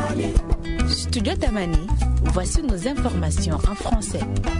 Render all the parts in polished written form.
Studio Tamani, voici nos informations en français.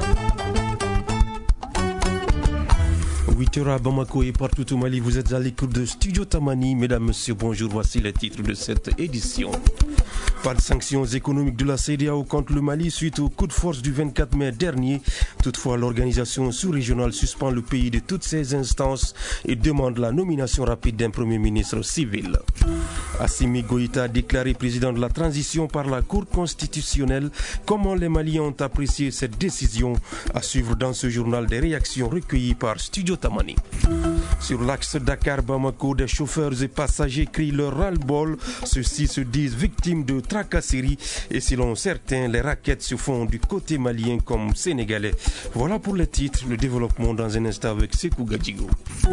8h à Bamako et partout au Mali, vous êtes à l'écoute de Studio Tamani. Mesdames, Messieurs, bonjour, voici les titres de cette édition. Pas de sanctions économiques de la CEDEAO contre le Mali suite au coup de force du 24 mai dernier. Toutefois, l'organisation sous-régionale suspend le pays de toutes ses instances et demande la nomination rapide d'un Premier ministre civil. Assimi Goïta, déclaré président de la transition par la Cour constitutionnelle. Comment les Maliens ont apprécié cette décision? À suivre dans ce journal des réactions recueillies par Studio Tamani. Sur l'axe Dakar-Bamako, des chauffeurs et passagers crient leur ras-le-bol. Ceux-ci se disent victimes de tracasseries et selon certains, les raquettes se font du côté malien comme sénégalais. Voilà pour les titres, le développement dans un instant avec Sekou Gadjigo.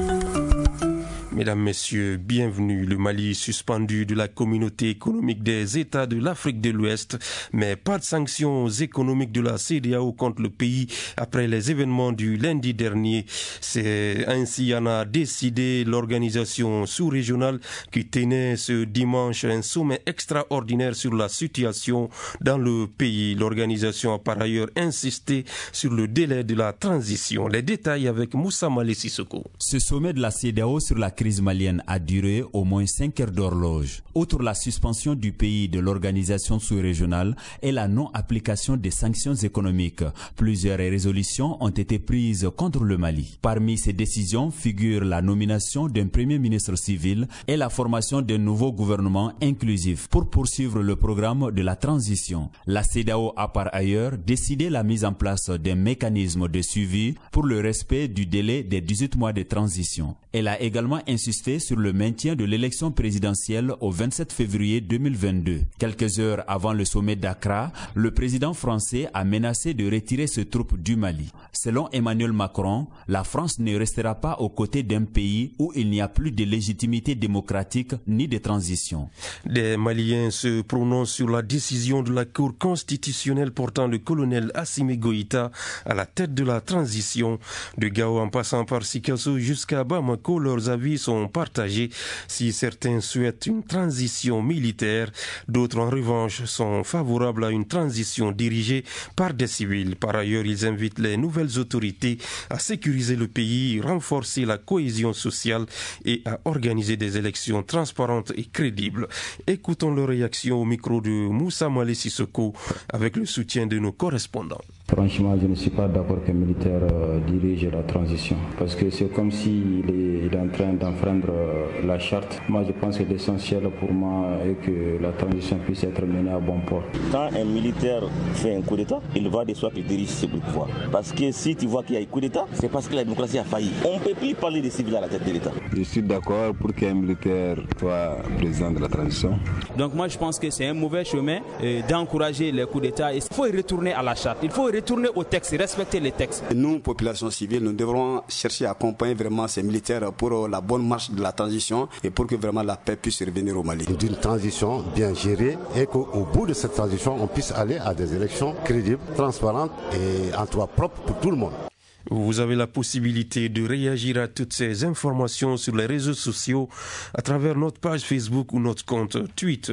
Mesdames, Messieurs, bienvenue. Le Mali suspendu de la communauté économique des États de l'Afrique de l'Ouest, mais pas de sanctions économiques de la CEDEAO contre le pays après les événements du lundi dernier. C'est ainsi en a décidé l'organisation sous-régionale qui tenait ce dimanche un sommet extraordinaire sur la situation dans le pays. L'organisation a par ailleurs insisté sur le délai de la transition. Les détails avec Moussa Malé Sissoko. Ce sommet de la CEDEAO sur la crise malienne a duré au moins 5 heures d'horloge. Outre la suspension du pays de l'organisation sous-régionale et la non-application des sanctions économiques, plusieurs résolutions ont été prises contre le Mali. Parmi ces décisions figurent la nomination d'un Premier ministre civil et la formation d'un nouveau gouvernement inclusif pour poursuivre le programme de la transition. La CEDEAO a par ailleurs décidé la mise en place d'un mécanisme de suivi pour le respect du délai des 18 mois de transition. Elle a également insisté sur le maintien de l'élection présidentielle au 27 février 2022. Quelques heures avant le sommet d'Accra, le président français a menacé de retirer ses troupes du Mali. Selon Emmanuel Macron, la France ne restera pas aux côtés d'un pays où il n'y a plus de légitimité démocratique ni de transition. Des Maliens se prononcent sur la décision de la Cour constitutionnelle portant le colonel Assimi Goïta à la tête de la transition. De Gao en passant par Sikasso jusqu'à Bamako, leurs avis sont partagés. Si certains souhaitent une transition militaire, d'autres en revanche sont favorables à une transition dirigée par des civils. Par ailleurs, ils invitent les nouvelles autorités à sécuriser le pays, renforcer la cohésion sociale et à organiser des élections transparentes et crédibles. Écoutons leur réaction au micro de Moussa Malé Sissoko avec le soutien de nos correspondants. Franchement, je ne suis pas d'accord qu'un militaire dirige la transition parce que c'est comme s'il est en train d'enfreindre la charte. Moi, je pense que l'essentiel pour moi est que la transition puisse être menée à bon port. Quand un militaire fait un coup d'État, il va de soi qu'il dirige ce pouvoir. Parce que si tu vois qu'il y a un coup d'État, c'est parce que la démocratie a failli. On ne peut plus parler des civils à la tête de l'État. Je suis d'accord pour qu'un militaire soit président de la transition. Donc moi, je pense que c'est un mauvais chemin d'encourager les coups d'État. Il faut retourner à la charte. Il faut retourner aux textes, respecter les textes. Nous, population civile, nous devrons chercher à accompagner vraiment ces militaires pour la bonne marche de la transition et pour que vraiment la paix puisse revenir au Mali. D'une transition bien gérée et qu'au bout de cette transition, on puisse aller à des élections crédibles, transparentes et en droit propre pour tout le monde. Vous avez la possibilité de réagir à toutes ces informations sur les réseaux sociaux à travers notre page Facebook ou notre compte Twitter.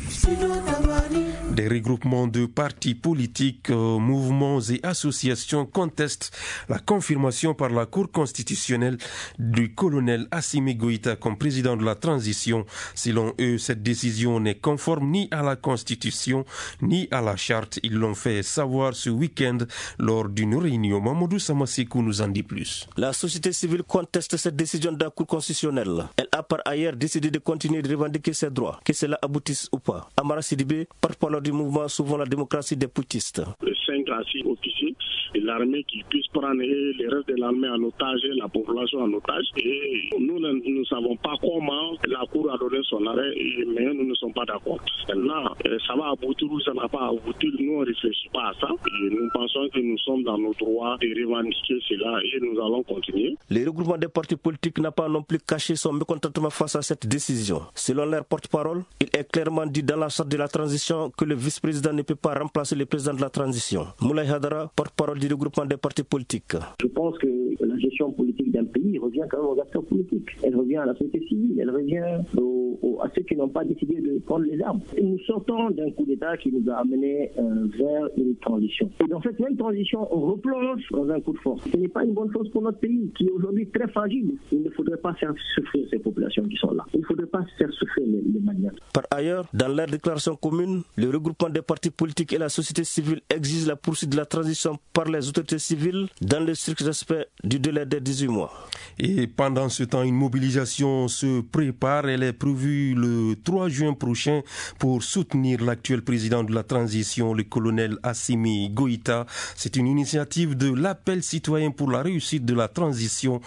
Des regroupements de partis politiques, mouvements et associations contestent la confirmation par la Cour constitutionnelle du colonel Assimi Goïta comme président de la transition. Selon eux, cette décision n'est conforme ni à la Constitution ni à la charte. Ils l'ont fait savoir ce week-end lors d'une réunion. Mamadou Samasekou nous en dit plus. La société civile conteste cette décision de la Cour constitutionnelle. Elle a par ailleurs décidé de continuer de revendiquer ses droits, que cela aboutisse ou pas. Amara Sidibé, porte-parole du mouvement Souvent la démocratie des poutistes. Les 5 à 6 officiers et l'armée qui puissent prendre les restes de l'armée en otage, la population en otage. Et nous ne savons pas comment la Cour a donné son arrêt, mais nous ne sommes pas d'accord. Maintenant, ça va aboutir ou ça n'a pas aboutir. Nous, on ne réfléchit pas à ça. Et nous pensons que nous sommes dans nos droits de revendiquer cela et nous allons continuer. Le regroupement des partis politiques n'a pas non plus caché son mécontentement face à cette décision. Selon leur porte-parole, il est clairement dit dans la charte de la transition que le vice-président ne peut pas remplacer le président de la transition. Moulay Hadara, porte-parole du regroupement des partis politiques. Je pense que la gestion politique d'un pays revient quand même aux acteurs politiques. Elle revient à la société civile, elle revient aux à ceux qui n'ont pas décidé de prendre les armes. Et nous sortons d'un coup d'État qui nous a amenés vers une transition. Et dans cette même transition, on replonge dans un coup de force. Ce n'est pas une bonne chose pour notre pays, qui est aujourd'hui très fragile. Il ne faudrait pas faire souffrir ces populations qui sont là. Il ne faudrait pas faire souffrir les Maliens. Par ailleurs, dans leur déclaration commune, le regroupement des partis politiques et la société civile exige la poursuite de la transition par les autorités civiles dans le strict respect du délai de 18 mois. Et pendant ce temps, une mobilisation se prépare. Elle est prévue le 3 juin prochain pour soutenir l'actuel président de la transition, le colonel Assimi Goïta. C'est une initiative de l'appel citoyen pour la réussite de la transition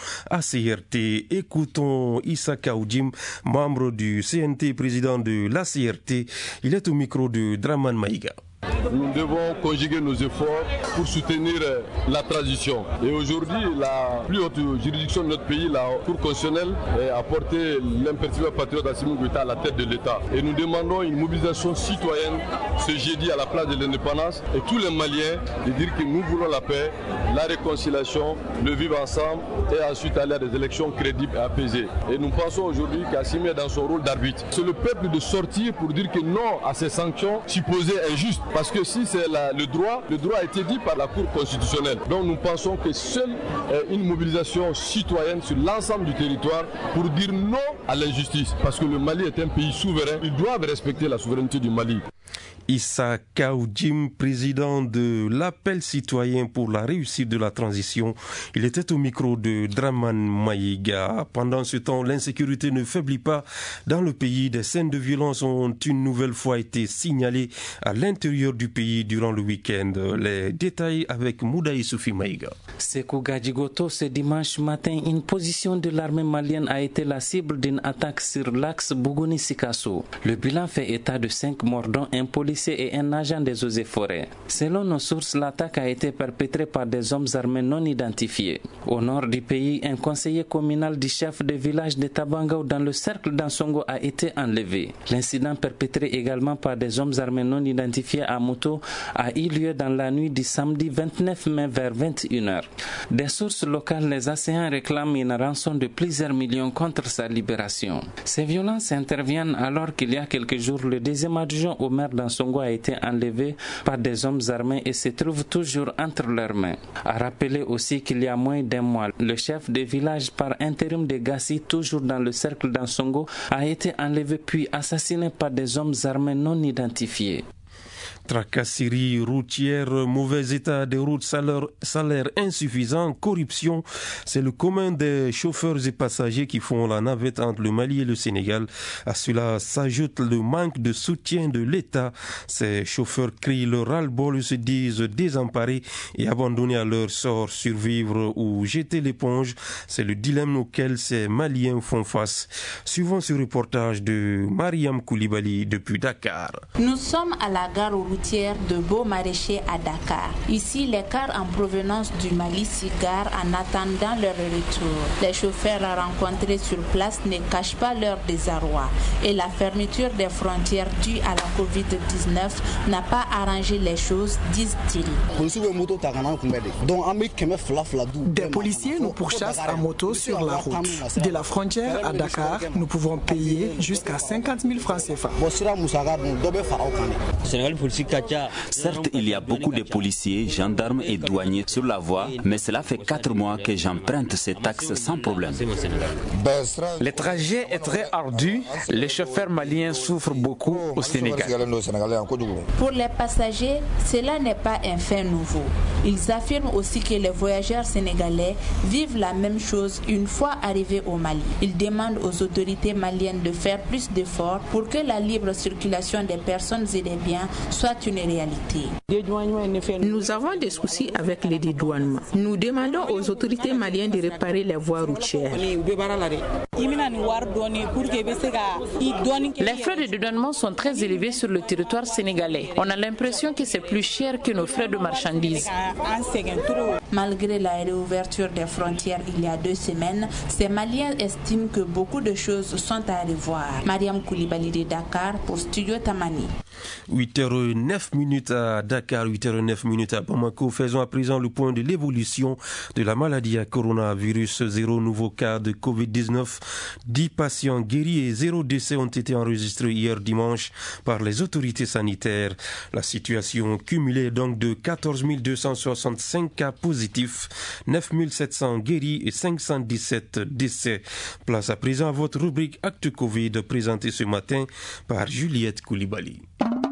ACRT. Écoutons Issa Kaoudjim, membre du CNT, président de l'ACRT. Il est au micro de Draman Maïga. Nous devons conjuguer nos efforts pour soutenir la transition. Et aujourd'hui, la plus haute juridiction de notre pays, la Cour constitutionnelle, a porté l'imperturbable patriote Assimi Goïta à la tête de l'État. Et nous demandons une mobilisation citoyenne ce jeudi à la place de l'indépendance et tous les Maliens de dire que nous voulons la paix, la réconciliation, le vivre ensemble et ensuite aller à des élections crédibles et apaisées. Et nous pensons aujourd'hui qu'Assimi est dans son rôle d'arbitre. C'est le peuple de sortir pour dire que non à ces sanctions supposées injustes. Parce que si c'est le droit a été dit par la Cour constitutionnelle. Donc nous pensons que seule une mobilisation citoyenne sur l'ensemble du territoire pour dire non à l'injustice. Parce que le Mali est un pays souverain, ils doivent respecter la souveraineté du Mali. Issa Kaoudjim, président de l'appel citoyen pour la réussite de la transition. Il était au micro de Draman Maïga. Pendant ce temps, l'insécurité ne faiblit pas dans le pays. Des scènes de violence ont une nouvelle fois été signalées à l'intérieur du pays durant le week-end. Les détails avec Moudaï Soufi Maïga. Sekou Gadjigoto, ce dimanche matin, une position de l'armée malienne a été la cible d'une attaque sur l'axe Bougouni-Sikasso. Le bilan fait état de 5 morts, dont un policier et un agent des eaux et forêts. Selon nos sources, l'attaque a été perpétrée par des hommes armés non identifiés. Au nord du pays, un conseiller communal du chef de village de Tabangao dans le cercle d'Ansongo a été enlevé. L'incident perpétré également par des hommes armés non identifiés à moto a eu lieu dans la nuit du samedi 29 mai vers 21h. Des sources locales, les assaillants réclament une rançon de plusieurs millions contre sa libération. Ces violences interviennent alors qu'il y a quelques jours, le deuxième adjoint au maire d'Ansongo a été enlevé par des hommes armés et se trouve toujours entre leurs mains. A rappeler aussi qu'il y a moins d'un mois, le chef de village par intérim de Gassi, toujours dans le cercle d'Ansongo, a été enlevé puis assassiné par des hommes armés non identifiés. Tracasserie routière, mauvais état des routes, salaire insuffisant, corruption. C'est le commun des chauffeurs et passagers qui font la navette entre le Mali et le Sénégal. À cela s'ajoute le manque de soutien de l'État. Ces chauffeurs crient leur ras-le-bol et se disent désemparés et abandonnés à leur sort, survivre ou jeter l'éponge. C'est le dilemme auquel ces Maliens font face. Suivant ce reportage de Mariam Koulibaly depuis Dakar. Nous sommes à la gare routière de Beau-Maraîcher à Dakar. Ici, les cars en provenance du Mali s'y garent en attendant leur retour. Les chauffeurs rencontrés sur place ne cachent pas leur désarroi et la fermeture des frontières due à la Covid-19 n'a pas arrangé les choses, disent-ils. Des policiers nous pourchassent à moto sur la route. De la frontière à Dakar, nous pouvons payer jusqu'à 50 000 francs CFA. Certes, il y a beaucoup de policiers, gendarmes et douaniers sur la voie, mais cela fait 4 mois que j'emprunte ces taxes sans problème. Le trajet est très ardu. Les chauffeurs maliens souffrent beaucoup au Sénégal. Pour les passagers, cela n'est pas un fait nouveau. Ils affirment aussi que les voyageurs sénégalais vivent la même chose une fois arrivés au Mali. Ils demandent aux autorités maliennes de faire plus d'efforts pour que la libre circulation des personnes et des biens soit une réalité. Nous avons des soucis avec les dédouanements. Nous demandons aux autorités maliennes de réparer les voies routières. Les frais de dédouanement sont très élevés sur le territoire sénégalais. On a l'impression que c'est plus cher que nos frais de marchandises. Malgré la réouverture des frontières il y a 2 semaines, ces Maliens estiment que beaucoup de choses sont à revoir. Mariam Koulibaly de Dakar pour Studio Tamani. 8h09 à Dakar, 8h09 à Bamako. Faisons à présent le point de l'évolution de la maladie à coronavirus. 0 nouveau cas de Covid-19, 10 patients guéris et 0 décès ont été enregistrés hier dimanche par les autorités sanitaires. La situation cumulée est donc de 14 265 cas positifs, 9 700 guéris et 517 décès. Place à présent à votre rubrique Acte Covid présentée ce matin par Juliette Koulibaly.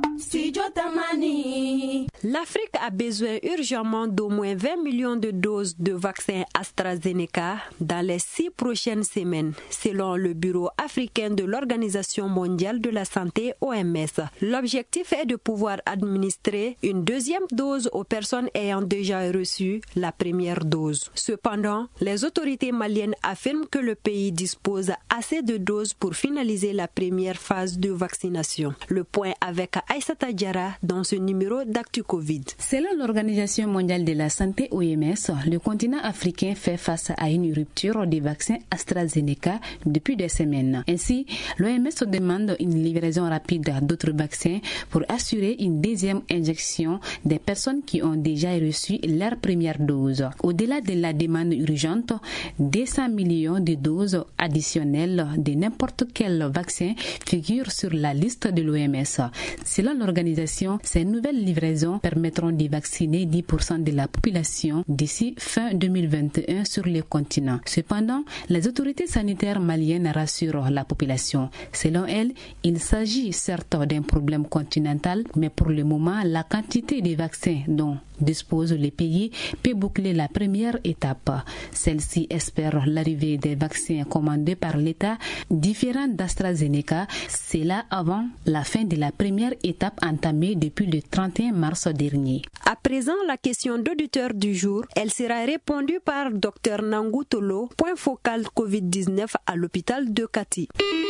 L'Afrique a besoin urgemment d'au moins 20 millions de doses de vaccin AstraZeneca dans les 6 prochaines semaines, selon le Bureau africain de l'Organisation mondiale de la santé OMS. L'objectif est de pouvoir administrer une deuxième dose aux personnes ayant déjà reçu la première dose. Cependant, les autorités maliennes affirment que le pays dispose assez de doses pour finaliser la première phase de vaccination. Le point avec Aïssata Diarra dans ce numéro d'Actu Covid. Selon l'Organisation mondiale de la santé OMS, le continent africain fait face à une rupture des vaccins AstraZeneca depuis des semaines. Ainsi, l'OMS demande une livraison rapide d'autres vaccins pour assurer une deuxième injection des personnes qui ont déjà reçu leur première dose. Au-delà de la demande urgente, 200 millions de doses additionnelles de n'importe quel vaccin figurent sur la liste de l'OMS. Selon l'organisation, ces nouvelles livraisons permettront de vacciner 10% de la population d'ici fin 2021 sur le continent. Cependant, les autorités sanitaires maliennes rassurent la population. Selon elles, il s'agit certes d'un problème continental, mais pour le moment, la quantité de vaccins dont dispose le pays peut boucler la première étape. Celle-ci espère l'arrivée des vaccins commandés par l'État différents d'AstraZeneca, cela avant la fin de la première étape entamée depuis le 31 mars dernier. À présent, la question d'auditeur du jour, elle sera répondue par Dr Nangou Tolo, point focal Covid-19 à l'hôpital de Kati.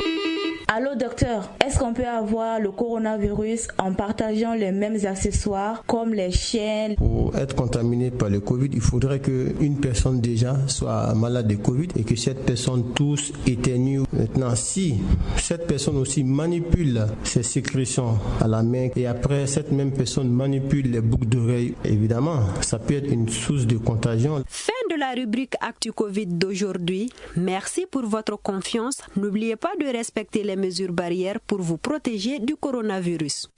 Allô docteur, est-ce qu'on peut avoir le coronavirus en partageant les mêmes accessoires comme les chaînes? Pour être contaminé par le Covid, il faudrait qu'une personne déjà soit malade de Covid et que cette personne tousse, éternue. Maintenant, si cette personne aussi manipule ses sécrétions à la main et après cette même personne manipule les boucles d'oreilles, évidemment, ça peut être une source de contagion. Fin de la rubrique Actu Covid d'aujourd'hui. Merci pour votre confiance. N'oubliez pas de respecter les mesures barrières pour vous protéger du coronavirus.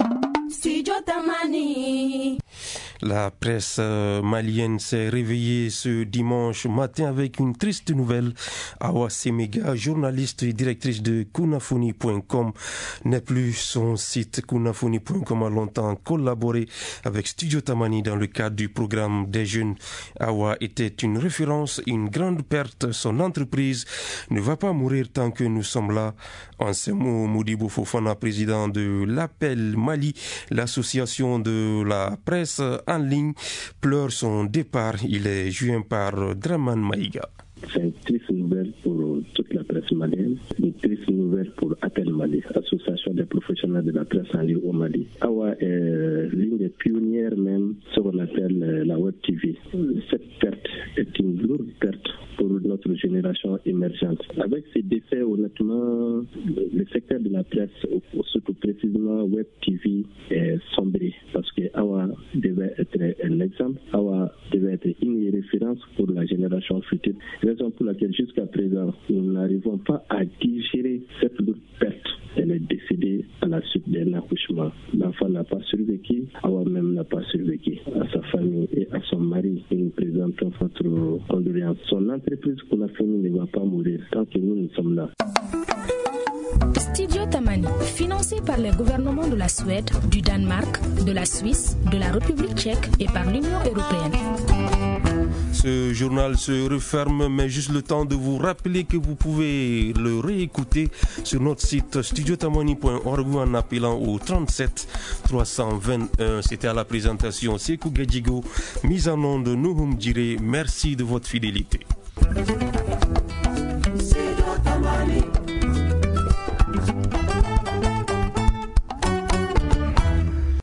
La presse malienne s'est réveillée ce dimanche matin avec une triste nouvelle. Awa Semega, journaliste et directrice de Kunafoni.com, n'est plus. Son site Kunafoni.com a longtemps collaboré avec Studio Tamani dans le cadre du programme des jeunes. Awa était une référence, une grande perte. Son entreprise ne va pas mourir tant que nous sommes là. En ces mots, Modibo Fofana, président de l'Appel Mali, l'association de la presse en ligne, pleure son départ. Il est joint par Draman Maïga. C'est une triste nouvelle pour toute la presse malienne, une triste nouvelle pour Appel Mali, association des professionnels de la presse en ligne au Mali. Awa est l'une des pionnières même, ce qu'on appelle la Web TV. Cette perte est une lourde perte pour notre génération émergente. Avec ces décès, honnêtement, le secteur de la presse, surtout précisément Web TV, est sombré parce que Awa devait être un exemple. Awa devait être une référence pour la génération future. Raison pour laquelle jusqu'à présent, nous n'arrivons pas à digérer cette lourde perte. Elle est décédée à la suite d'un accouchement. L'enfant n'a pas survécu, Awa même n'a pas survécu. À sa famille et à son mari, nous présentons notre condoléance. Son entreprise Kunafoni ne va pas mourir tant que nous sommes là. Studio Tamani, financé par les gouvernements de la Suède, du Danemark, de la Suisse, de la République tchèque et par l'Union européenne. Ce journal se referme, mais juste le temps de vous rappeler que vous pouvez le réécouter sur notre site studiotamani.org ou en appelant au 37 321. C'était à la présentation Sekou Gadjigo, mise en onde Nouhoum Djiré. Merci de votre fidélité. Studio Tamani.